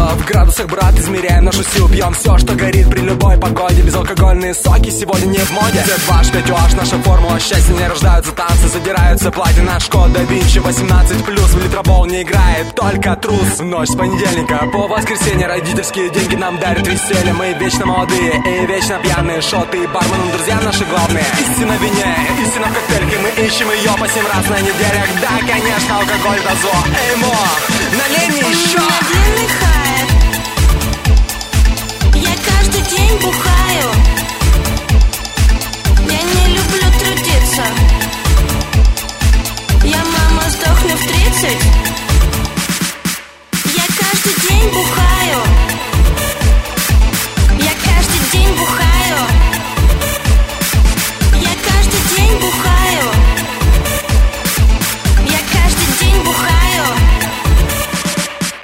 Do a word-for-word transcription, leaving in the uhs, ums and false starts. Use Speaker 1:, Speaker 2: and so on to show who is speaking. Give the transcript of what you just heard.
Speaker 1: В градусах, брат, измеряем нашу силу. Пьем все, что горит при любой погоде. Безалкогольные соки сегодня не в моде. зет два эйч пять о аш, наша формула счастья. Не рождаются танцы, задираются платья. Наш код да Винчи восемнадцать плюс. В литробол не играет только трус. В ночь с понедельника по воскресенье родительские деньги нам дарят веселье. Мы вечно молодые и вечно пьяные. Шоты и барменам друзья наши главные. Истина в вине, истина в коктейльке. Мы ищем ее по семь раз на неделях. Да, конечно, алкоголь да зло. Эй, мо, налей мне